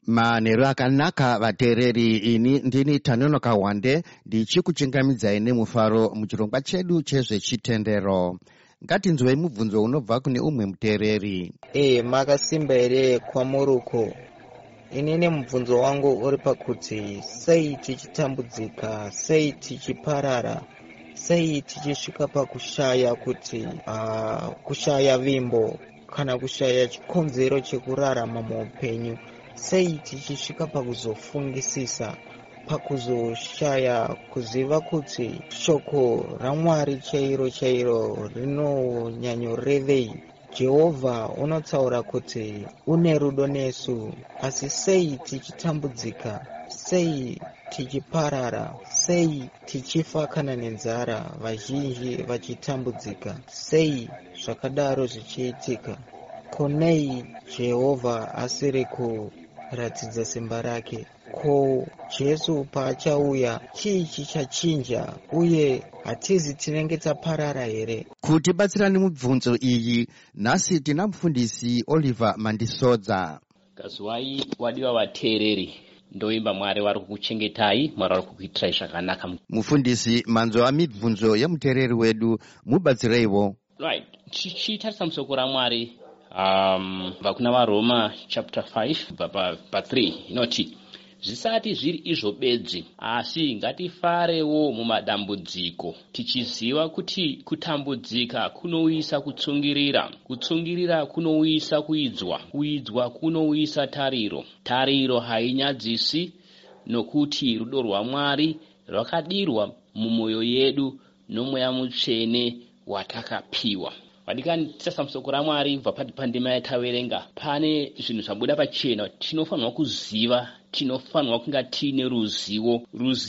manheru akanaka vateereri. Ini ndini Tanonoka Wande ndichikuchingamidzai nemufaro muchirongwa chedu chezvechitendero. Ngatinzwei mubvunzo unobva kune umwe muteereri. Makasimba here kwamuruko. Inini mubvunzo wangu uri pakuti sei tichitambudzika, sei tichiparara, sei tichisvika pakushaya kuti kushaya vimbo kana kushaya chikonzero chekurarama muupenyu, sei tichisvika pakuzofungisisa, pakuzoshaya kuziva kuti shoko raMwari chairo rinonyanyorevei. Jehovha unotsaura kuti une rudo nesu, asi sei tichitambudzika, sei tichiparara, sei tichifa kana nenzara, vazhinji vachitambudzika, sei zvakadaro zvichiitika. Konei Jehovha asiri kuratidza simba rake? Ko Jesu paachauya chii chichachinja, uye hatizi tinenge taparara here? Kutibatsira nemibvunzo iyi nhasi tina mufundisi Oliver Mandisodza. Kazuwai wadiwa vateereri, ndoimba Mwari vari kukuchengetai, Mwari vari kukuitirai zvakanaka. Mufundisi, manzwa mibvunzo yemuteereri wedu, mubatsireiwo. Right, tichitarisa musoko raMwari kubva kuna vaRoma chapter 5 kubva pa 3 inoti, zvisati zviri izvo bedzi, asi ngatifarewo mumadambudziko, tichiziva kuti kutambudzika kunouyisa kutsungirira, kutsungirira kunouyisa kuidzwa, kuidzwa kunouyisa tariro, tariro hainyadzisi, nokuti rudo rwaMwari rwakadirwa mumwoyo yedu noMweya Mutsvene watakapiwa. Vadikani, tisasa musoko raMwari kubva pandima yataverenga, pane zvinhu zvabuda pachena. Tinofanirwa kuziva, tinofanirwa kunga tiine ruzivo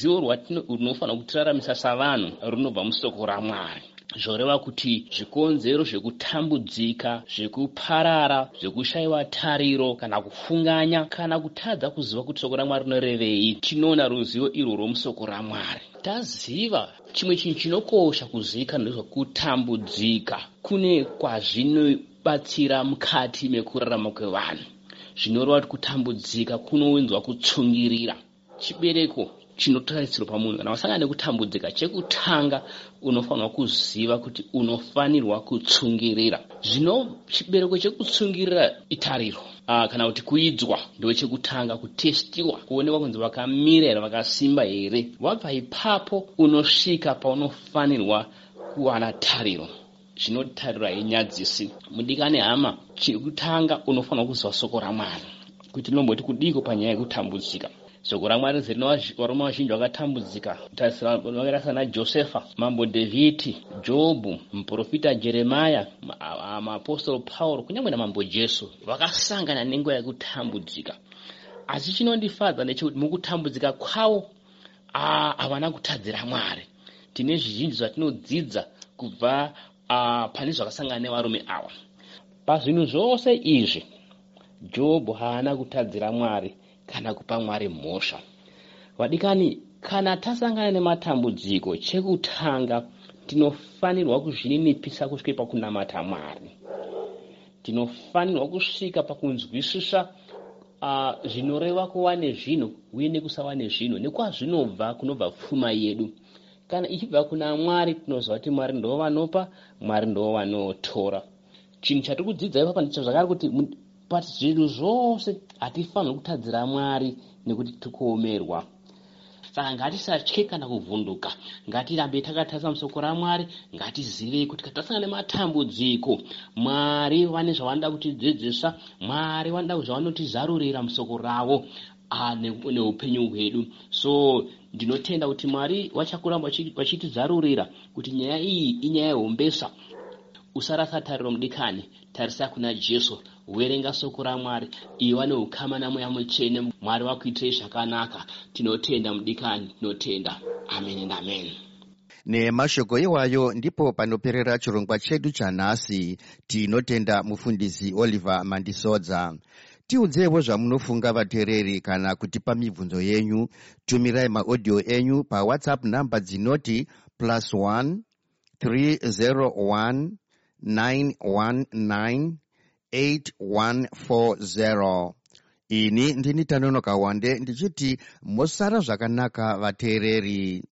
runofanirwa kutiraramisa savanhu runobva musoko raMwari. Zvoreva kuti zvikonzero zvekutambudzika, zvekuparara, zvekushayiwa tariro, kana kufunganya, kana kutadza kuziva kuti soko raMwari rinorevei, tinoona ruzivo irwo musoko raMwari. Taziva chimwe chinhu chinokosha kuzivikanwa nezvekutambudzika, kune kwazvinobatsira mukati mekurarama kwevanhu. Zvinoreva kuti kutambudzika kunowinzwa kutsungirira. Chibereko chinotarisirwa pamunhu kana wasangana nekutambudzika, chekutanga unofanirwa kuziva kuti unofanirwa kutsungirira. Zvino chibereko chekutsungirira itariro, kana kuti kuidzwa ndo chekutanga, kutestiwa, kuonekwa kunzi vakamira here, vakasimba here. Wabva ipapo unosvika paunofanirwa kuwana tariro. Zvinotarira inyadzisi. Mudikani hama, chekutanga unofanirwa kuziva soko raMwari kuti rinomboti kudiko panyaya yekutambudzika. Soko raMwari varume vazhinji vakatambudzika, vakaita sana Josefa, mambo Dhavhidhi, Jobhu, muprofita Jeremia, maapostolo Pauro, kunyange namambo Jesu vakasangana nenguva yekutambudzika. Asi chinondifadza ndechekuti mukutambudzika kwavo havana kutadzira Mwari. Tine zvizhinji zvatinodzidza kubva pane zvakasangana nevarume ava. Pazvinhu zvose izvi, Jobhu haana kutadzira Mwari kana kupa Mwari mhosva. Vadikani, kana tasangana nematambudziko, chekutanga tinofanirwa kuzvininipisa kusvika pakunamata Mwari. Tinofanirwa kusvika pakunzwisisa zvinoreva kuva nezvinhu uye nekusava nezvinhu, nekwazvinobva kunobva pfuma yedu. Kana ichibva kuna Mwari, tinoziva kuti Mwari ndo vanopa, Mwari ndo vanotora. Chinhu chatiri kudzidza ipapa ndicho zvakare kuti pazvinhu zvose hatifanirwi kutadzira Mwari nekuti tikuomerwa. Saka ngatisatye kana kuvhunduka, ngatirambe takatarisa musoko raMwari, ngatizivei kuti kana tasangana nematambudziko, Mwari vane zvavanoda kutidzidzisa, Mwari vanoda zvavanotizarurira musoko ravo neupenyu hwedu. So ndinotenda kuti Mwari vachakuramba vachitizarurira kuti nyaya iyi inyaya yehombesa. Usarasa tariro mudikani, tarisa kuna Jesu, werenga soko raMwari, iva neukama naMweya Mutsvene, Mwari vakuitirei zvakanaka. Tinotenda mudikani, tinotenda. Amen and amen. Nemashoko iwayo ndipo panoperera chirongwa chedu chanhasi. Tinotenda mufundisi Oliver Mandisodza. Tiudzevo zvamunofunga vateereri, kana kutipa mibvunzo yenyu. Tumirai maaudio enyu paWhatsApp namba dzinoti +1 301 919 8140. ini ndini Tanonoka Wande ndichiti mosara zvakanaka vateereri.